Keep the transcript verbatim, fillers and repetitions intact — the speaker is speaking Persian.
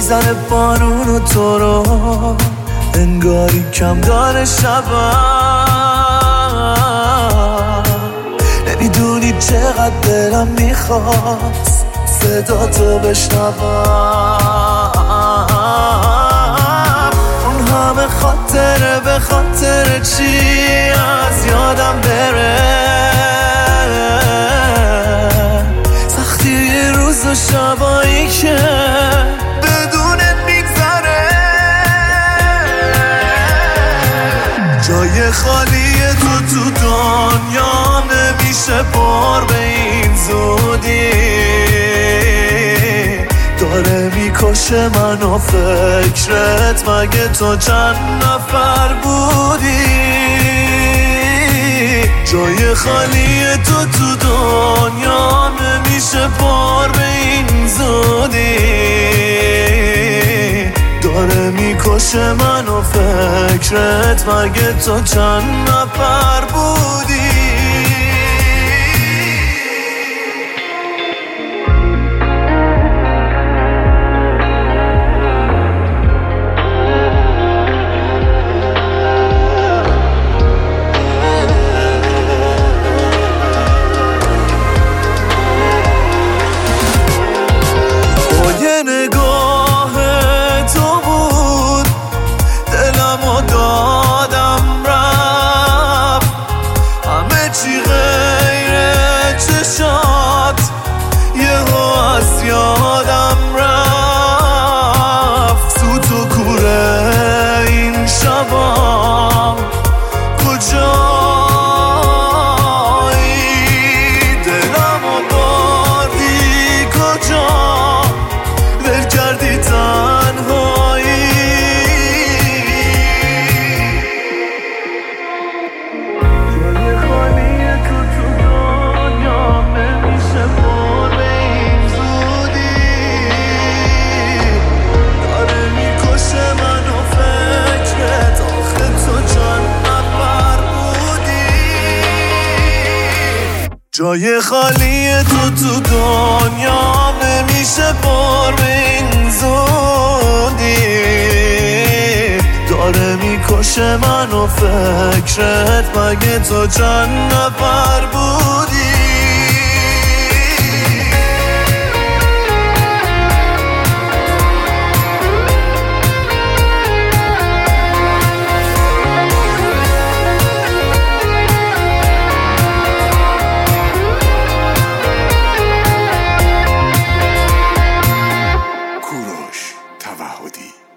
میزنه بارون و تو رو انگاری کم داره شبم. نمیدونی چقدر دلم میخواست صدا تو بشنوم. اون همه خاطره به خاطر چی از یادم بره. سختی یه روز و شبایی که بدونت میگذره. جای خالی تو تو دنیا نمیشه پر به این زودی. داره میکشه منو فکرت مگه تو چند نفر بودی. جای خالی تو تو دنیا نمیشه پر به این زودی. داره میکشه منو فکرت مگه تو چند نفر بودی. نگاه تو بود دلمو دادم رفت. همه چی غیر چشات یهو از یادم رفت. تو تو کوره این شبام کجایی؟ دلمو بردی کجا کردی تنهایی. جای خالی تو تو دنیا نمیشه پر به این زودی. داره میکشه منو فکرت آخه تو چند نفر بودی. جای خالی تو تو دنیا نمیشه پر به این زودی. داره میکشه منو فکرت مگه تو چند نفر بودی. توحدی